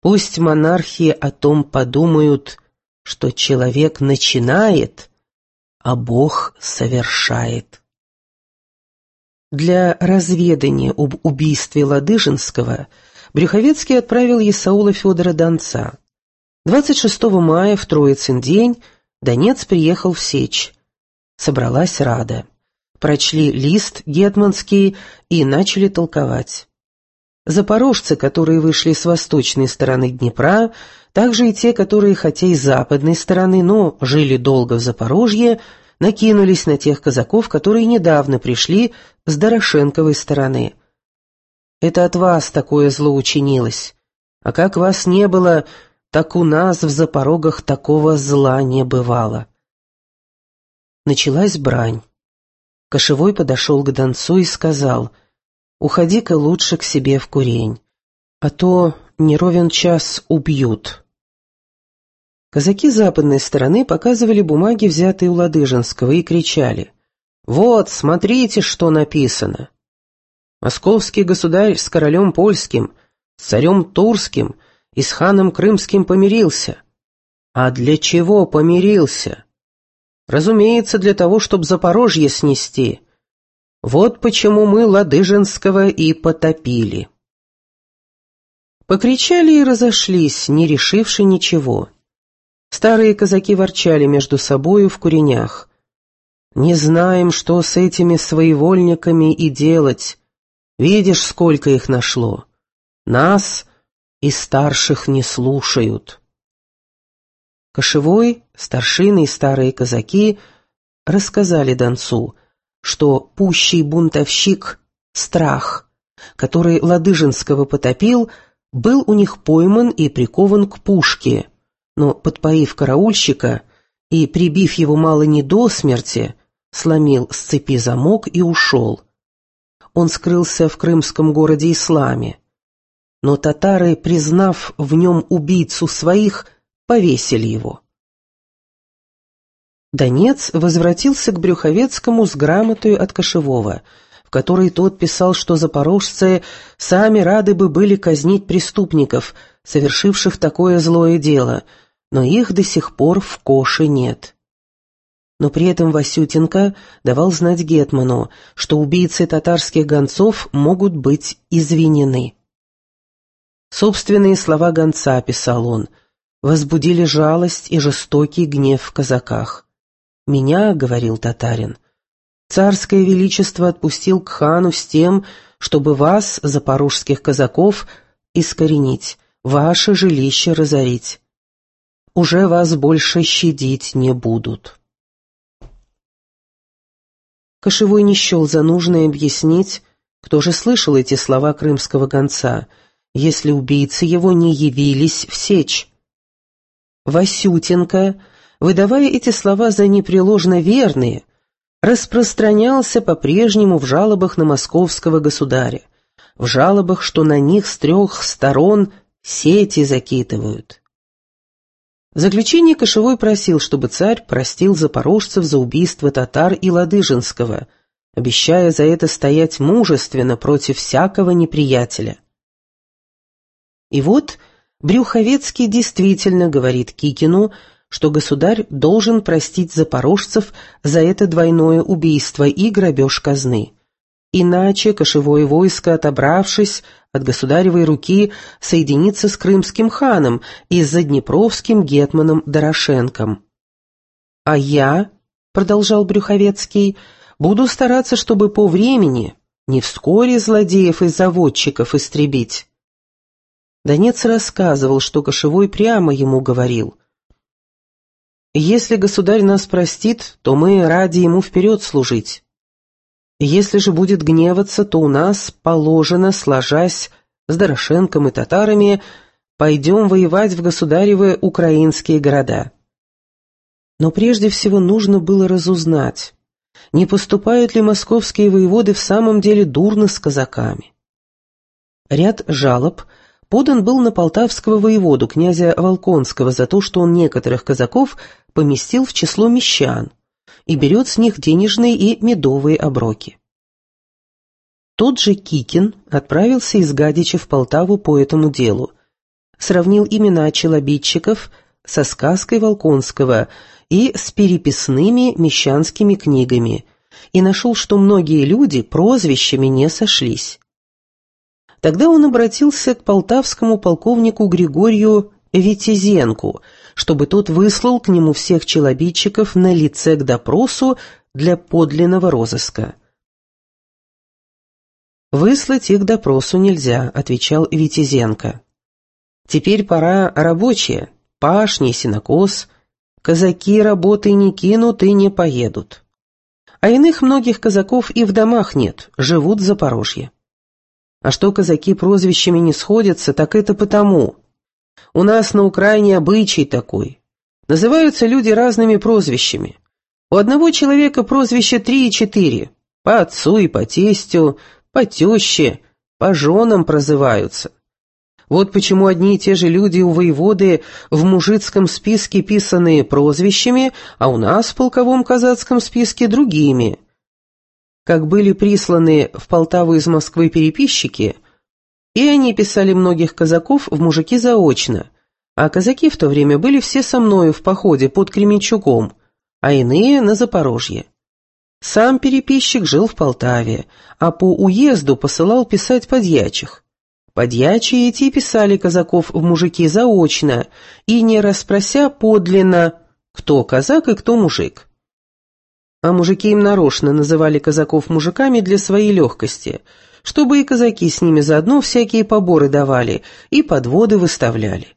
Пусть монархи о том подумают, что человек начинает, а Бог совершает. Для разведания об убийстве Ладыжинского Брюховецкий отправил Есаула Федора Донца. 26 мая, в Троицын день, Донец приехал в Сечь. Собралась рада. Прочли лист гетманский и начали толковать. Запорожцы, которые вышли с восточной стороны Днепра, также и те, которые, хотя и с западной стороны, но жили долго в Запорожье, накинулись на тех казаков, которые недавно пришли с Дорошенковой стороны. «Это от вас такое зло учинилось, а как вас не было, так у нас в Запорогах такого зла не бывало». Началась брань. Кошевой подошел к Донцу и сказал: «Уходи-ка лучше к себе в курень, а то не ровен час убьют». Казаки западной стороны показывали бумаги, взятые у Ладыжинского, и кричали: «Вот, смотрите, что написано! Московский государь с королем польским, с царем турским и с ханом крымским помирился. А для чего помирился? Разумеется, для того, чтобы Запорожье снести. Вот почему мы Ладыжинского и потопили». Покричали и разошлись, не решивши ничего. Старые казаки ворчали между собою в куренях: «Не знаем, что с этими своевольниками и делать. Видишь, сколько их нашло. Нас и старших не слушают». Кошевой, старшины и старые казаки рассказали Донцу, что пущий бунтовщик Страх, который Ладыжинского потопил, был у них пойман и прикован к пушке, но, подпоив караульщика и прибив его мало не до смерти, сломил с цепи замок и ушел. Он скрылся в крымском городе Исламе. Но татары, признав в нем убийцу своих, повесили его. Донец возвратился к Брюховецкому с грамотой от Кошевого, в которой тот писал, что запорожцы сами рады бы были казнить преступников, совершивших такое злое дело, но их до сих пор в коше нет. Но при этом Васютенко давал знать гетману, что убийцы татарских гонцов могут быть извинены. Собственные слова гонца, писал он, возбудили жалость и жестокий гнев в казаках. «Меня, — говорил татарин, — царское величество отпустил к хану с тем, чтобы вас, запорожских казаков, искоренить, ваше жилище разорить. Уже вас больше щадить не будут». Кошевой не счел за нужное объяснить, кто же слышал эти слова крымского гонца, если убийцы его не явились в Сечь. Васютенко, выдавая эти слова за непреложно верные, распространялся по-прежнему в жалобах на московского государя, в жалобах, что на них с 3 сторон сети закидывают. В заключение Кошевой просил, чтобы царь простил запорожцев за убийство татар и Ладыжинского, обещая за это стоять мужественно против всякого неприятеля. И вот Брюховецкий действительно говорит Кикину, что государь должен простить запорожцев за это двойное убийство и грабеж казны. Иначе кошевое войско, отобравшись от государевой руки, соединится с крымским ханом и с заднепровским гетманом Дорошенком. «А я, — продолжал Брюховецкий, — буду стараться, чтобы по времени, не вскоре злодеев и заводчиков истребить». Донец рассказывал, что Кошевой прямо ему говорил: «Если государь нас простит, то мы ради ему вперед служить. Если же будет гневаться, то у нас положено, сложась с Дорошенком и татарами, пойдем воевать в государевы украинские города». Но прежде всего нужно было разузнать, не поступают ли московские воеводы в самом деле дурно с казаками. Ряд жалоб подан был на полтавского воеводу, князя Волконского, за то, что он некоторых казаков поместил в число мещан и берет с них денежные и медовые оброки. Тот же Кикин отправился из Гадича в Полтаву по этому делу, сравнил имена челобитчиков со сказкой Волконского и с переписными мещанскими книгами, и нашел, что многие люди прозвищами не сошлись. Тогда он обратился к полтавскому полковнику Григорию Витязенку, чтобы тот выслал к нему всех челобитчиков на лице к допросу для подлинного розыска. «Выслать их к допросу нельзя», — отвечал Витязенко. «Теперь пора рабочие, пашни, сенокос, казаки работы не кинут и не поедут. А иных многих казаков и в домах нет, живут в Запорожье. А что казаки прозвищами не сходятся, так это потому. У нас на Украине обычай такой. Называются люди разными прозвищами. У одного человека прозвище 3 и 4. По отцу и по тестю, по теще, по женам прозываются. Вот почему одни и те же люди у воеводы в мужицком списке писаны прозвищами, а у нас в полковом казацком списке другими. Как были присланы в Полтаву из Москвы переписчики, и они писали многих казаков в мужики заочно, а казаки в то время были все со мною в походе под Кременчугом, а иные на Запорожье. Сам переписчик жил в Полтаве, а по уезду посылал писать подьячих. Подьячие эти писали казаков в мужики заочно и не расспрося подлинно, кто казак и кто мужик. А мужики им нарочно называли казаков мужиками для своей легкости, чтобы и казаки с ними заодно всякие поборы давали и подводы выставляли.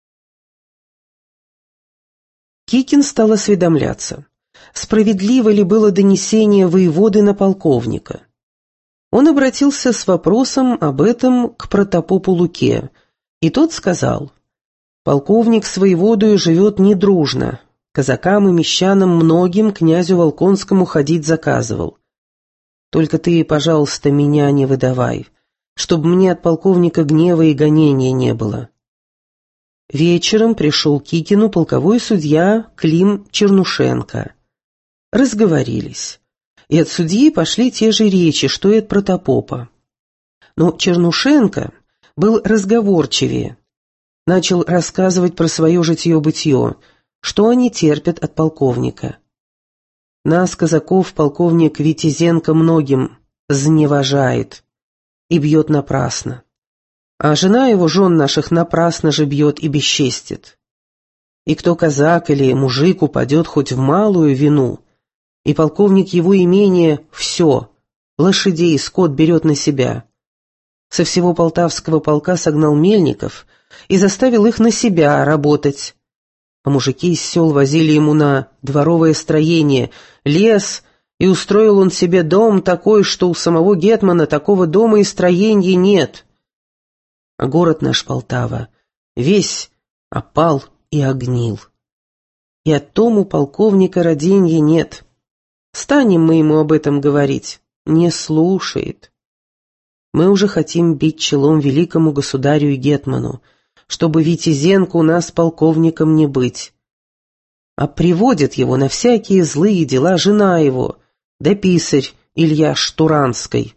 Кикин стал осведомляться, справедливо ли было донесение воеводы на полковника. Он обратился с вопросом об этом к протопопу Луке, и тот сказал: «Полковник с воеводою живет недружно, казакам и мещанам многим князю Волконскому ходить заказывал. Только ты, пожалуйста, меня не выдавай, чтобы мне от полковника гнева и гонения не было». Вечером пришел к Кикину полковой судья Клим Чернушенко. Разговорились. И от судьи пошли те же речи, что и от протопопа. Но Чернушенко был разговорчивее. Начал рассказывать про свое житье-бытие, что они терпят от полковника. Нас, казаков, полковник Витязенко многим зневажает и бьет напрасно. А жена его жен наших напрасно же бьет и бесчестит. И кто казак или мужик упадет хоть в малую вину, и полковник его имение все, лошадей и скот берет на себя. Со всего полтавского полка согнал мельников и заставил их на себя работать. А мужики из сел возили ему на дворовое строение лес, и устроил он себе дом такой, что у самого гетмана такого дома и строения нет. А город наш Полтава весь опал и огнил. И от тому полковника роденья нет. Станем мы ему об этом говорить, не слушает. Мы уже хотим бить челом великому государю и гетману, чтобы Витязенко у нас полковником не быть. А приводит его на всякие злые дела жена его, да писарь Илья Штуранский.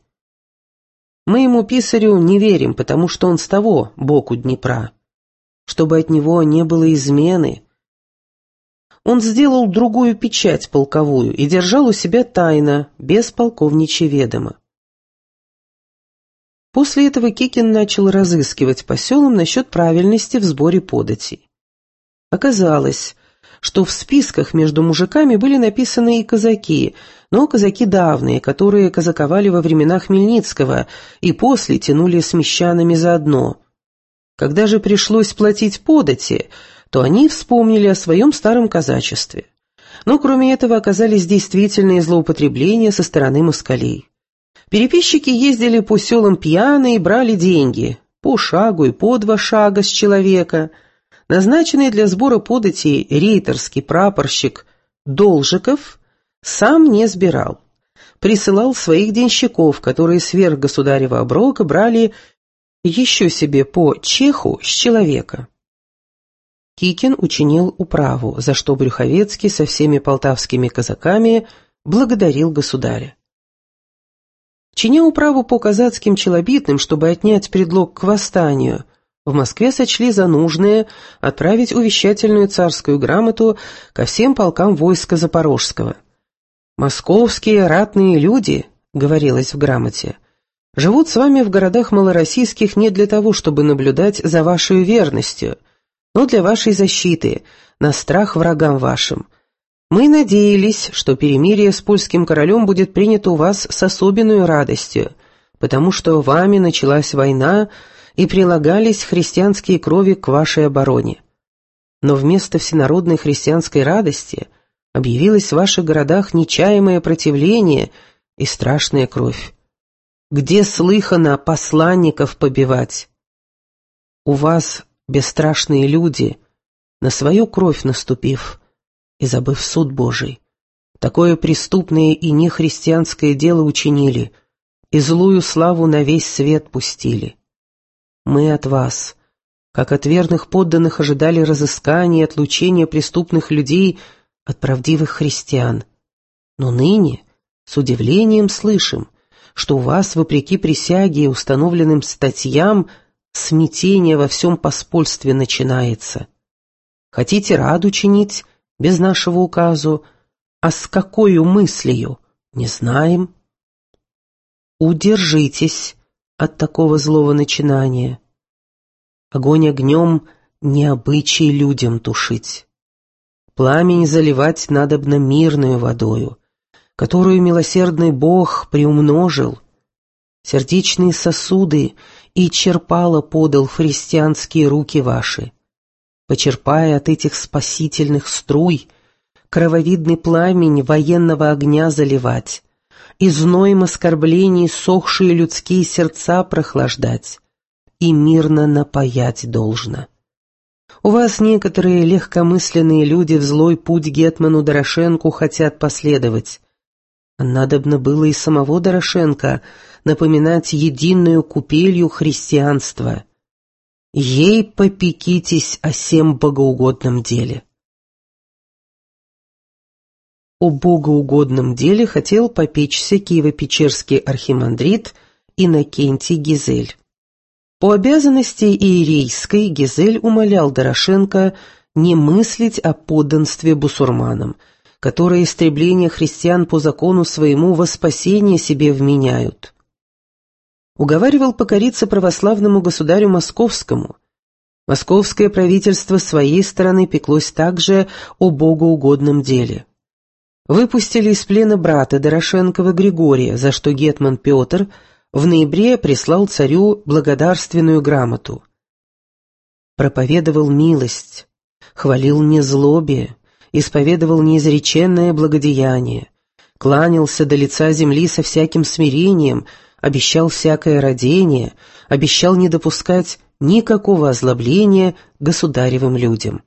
Мы ему писарю не верим, потому что он с того боку Днепра, чтобы от него не было измены. Он сделал другую печать полковую и держал у себя тайно, без полковничьего ведома. После этого Кикин начал разыскивать по селам насчет правильности в сборе податей. Оказалось, что в списках между мужиками были написаны и казаки, но казаки давние, которые казаковали во времена Хмельницкого и после тянули с мещанами заодно. Когда же пришлось платить подати, то они вспомнили о своем старом казачестве. Но кроме этого оказались действительные злоупотребления со стороны москалей. Переписчики ездили по селам пьяные и брали деньги, по шагу и по 2 шага с человека. Назначенный для сбора податей рейтерский прапорщик Должиков сам не сбирал. Присылал своих денщиков, которые сверх государева оброка брали еще себе по чеху с человека. Кикин учинил управу, за что Брюховецкий со всеми полтавскими казаками благодарил государя. Чиня управу по казацким челобитным, чтобы отнять предлог к восстанию, В Москве сочли за нужное отправить увещательную царскую грамоту ко всем полкам войска Запорожского. «Московские ратные люди», — говорилось в грамоте, — «живут с вами в городах малороссийских не для того, чтобы наблюдать за вашей верностью, но для вашей защиты, на страх врагам вашим. Мы надеялись, что перемирие с польским королем будет принято у вас с особенной радостью, потому что вами началась война и прилагались христианские крови к вашей обороне. Но вместо всенародной христианской радости объявилось в ваших городах нечаемое противление и страшная кровь. Где слыхано посланников побивать? У вас, бесстрашные люди, на свою кровь наступив и забыв суд Божий, такое преступное и нехристианское дело учинили, и злую славу на весь свет пустили. Мы от вас, как от верных подданных, ожидали разыскания и отлучения преступных людей от правдивых христиан. Но ныне с удивлением слышим, что у вас, вопреки присяге и установленным статьям, смятение во всем поспольстве начинается. Хотите раду чинить без нашего указу, а с какою мыслью, не знаем. Удержитесь от такого злого начинания. Огонь огнем не обычай людям тушить. Пламень заливать надобно мирную водою, которую милосердный Бог приумножил. Сердечные сосуды и черпало подал в христианские руки ваши. Почерпая от этих спасительных струй, крововидный пламень военного огня заливать, и зноем оскорблений сохшие людские сердца прохлаждать, и мирно напаять должно. У вас некоторые легкомысленные люди в злой путь гетману Дорошенку хотят последовать. Надобно было и самого Дорошенко напоминать единую купелью христианства. Ей попекитесь о сем богоугодном деле. О богоугодном деле хотел попечься киево-печерский архимандрит Иннокентий Гизель. По обязанности иерейской Гизель умолял Дорошенко не мыслить о подданстве бусурманам, которые истребление христиан по закону своему во спасение себе вменяют. Уговаривал покориться православному государю Московскому. Московское правительство с своей стороны пеклось также о богоугодном деле. Выпустили из плена брата Дорошенкова Григория, за что гетман Петр в ноябре прислал царю благодарственную грамоту. Проповедовал милость, хвалил незлобие, исповедовал неизреченное благодеяние, кланялся до лица земли со всяким смирением, обещал всякое родение, обещал не допускать никакого озлобления государевым людям.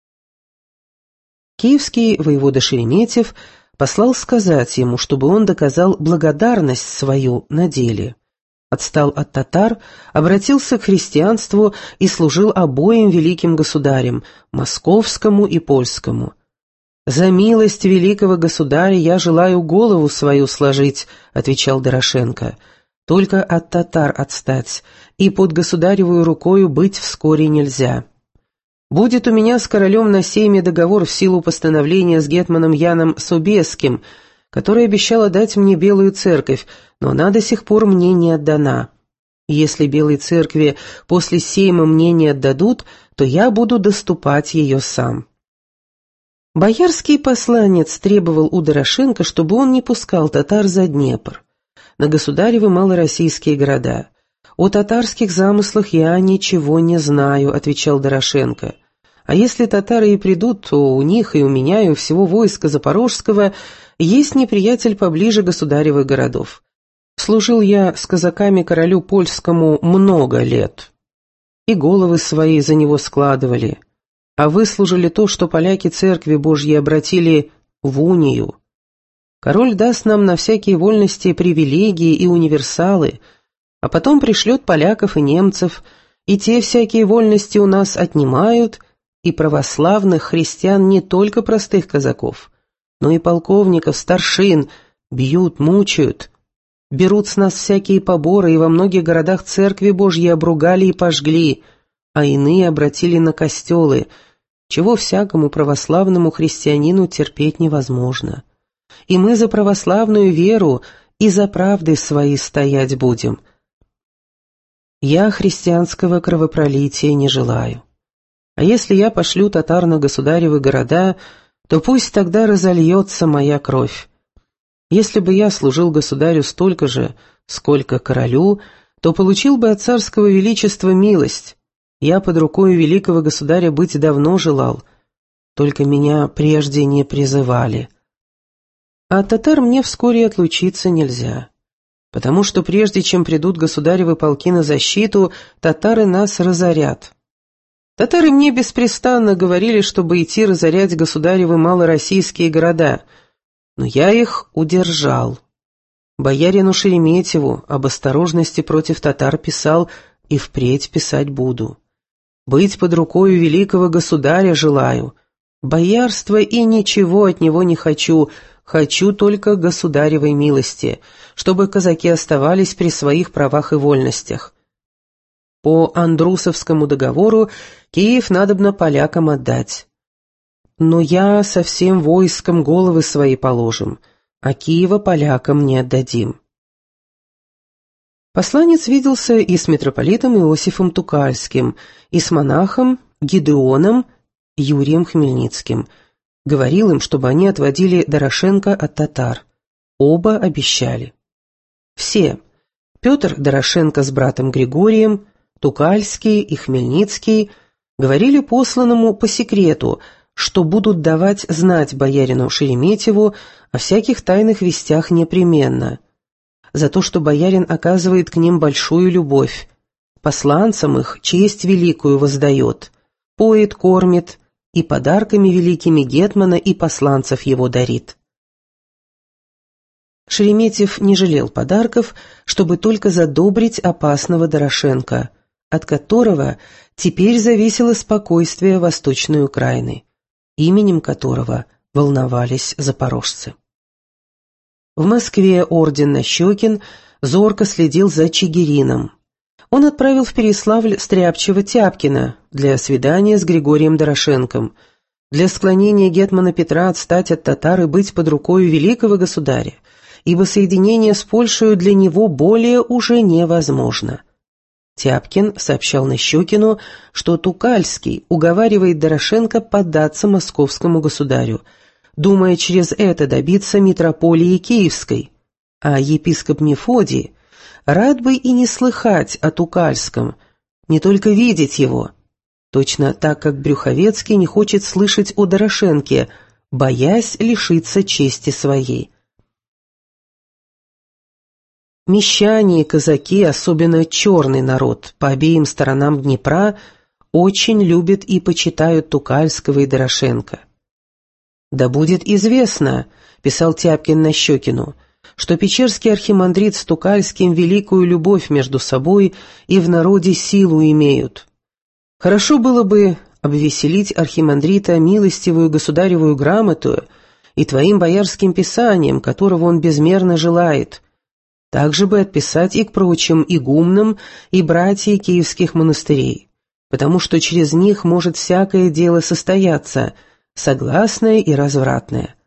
Киевский воевода Шереметьев послал сказать ему, чтобы он доказал благодарность свою на деле. Отстал от татар, обратился к христианству и служил обоим великим государям, московскому и польскому. «За милость великого государя я желаю голову свою сложить», — отвечал Дорошенко, — «только от татар отстать, и под государевую рукою быть вскоре нельзя. Будет у меня с королем на сейме договор в силу постановления с гетманом Яном Собеским, который обещал дать мне Белую Церковь, но она до сих пор мне не отдана. Если Белой Церкви после сейма мне не отдадут, то я буду доступать ее сам». Боярский посланец требовал у Дорошенко, чтобы он не пускал татар за Днепр, на государевы малороссийские города. «О татарских замыслах я ничего не знаю», — отвечал Дорошенко. «А если татары и придут, то у них и у меня, и у всего войска Запорожского есть неприятель поближе государевых городов. Служил я с казаками королю польскому много лет, и головы свои за него складывали, а выслужили то, что поляки церкви Божьей обратили в унию. Король даст нам на всякие вольности привилегии и универсалы, а потом пришлет поляков и немцев, и те всякие вольности у нас отнимают, и православных христиан, не только простых казаков, но и полковников, старшин, бьют, мучают, берут с нас всякие поборы, и во многих городах церкви Божьи обругали и пожгли. а иные обратили на костелы, чего всякому православному христианину терпеть невозможно. И мы за православную веру и за правды свои стоять будем. Я христианского кровопролития не желаю. А если я пошлю татар на государевы города, то пусть тогда разольется моя кровь. Если бы я служил государю столько же, сколько королю, то получил бы от царского величества милость. Я под рукой великого государя быть давно желал, только меня прежде не призывали. А от татар мне вскоре отлучиться нельзя, потому что прежде чем придут государевы полки на защиту, татары нас разорят. Татары мне беспрестанно говорили, чтобы идти разорять государевы малороссийские города, но я их удержал. Боярину Шереметьеву об осторожности против татар писал и впредь писать буду. Быть под рукою великого государя желаю. Боярства и ничего от него не хочу, хочу только государевой милости, чтобы казаки оставались при своих правах и вольностях. По Андрусовскому договору Киев надобно полякам отдать. Но я со всем войском головы свои положим, а Киева полякам не отдадим. Посланец виделся и с митрополитом Иосифом Тукальским, и с монахом Гидеоном Юрием Хмельницким. Говорил им, чтобы они отводили Дорошенко от татар. Оба обещали. Все – Петр Дорошенко с братом Григорием, Тукальский и Хмельницкий – говорили посланному по секрету, что будут давать знать боярину Шереметьеву о всяких тайных вестях непременно, за то, что боярин оказывает к ним большую любовь, посланцам их честь великую воздает, поет, кормит и подарками великими гетмана и посланцев его дарит. Шереметьев не жалел подарков, чтобы только задобрить опасного Дорошенко, от которого теперь зависело спокойствие Восточной Украины, именем которого волновались запорожцы. В Москве орден Нащекин зорко следил за Чигирином. Он отправил в Переславль стряпчего Тяпкина для свидания с Григорием Дорошенком, для склонения гетмана Петра отстать от татар и быть под рукою великого государя, ибо соединение с Польшей для него более уже невозможно. Тяпкин сообщал Нащекину, что Тукальский уговаривает Дорошенко поддаться московскому государю, думая через это добиться митрополии Киевской, а епископ Мефодий рад бы и не слыхать о Тукальском, не только видеть его, точно так как Брюховецкий не хочет слышать о Дорошенке, боясь лишиться чести своей. Мещане и казаки, особенно черный народ, по обеим сторонам Днепра, очень любят и почитают Тукальского и Дорошенко. «Да будет известно», — писал Тяпкин Нащекину, «что печерский архимандрит с Тукальским великую любовь между собой и в народе силу имеют. Хорошо было бы обвеселить архимандрита милостивую государевую грамоту и твоим боярским писанием, которого он безмерно желает. Также бы отписать и к прочим игумнам и братьям киевских монастырей, потому что через них может всякое дело состояться, согласное и развратное.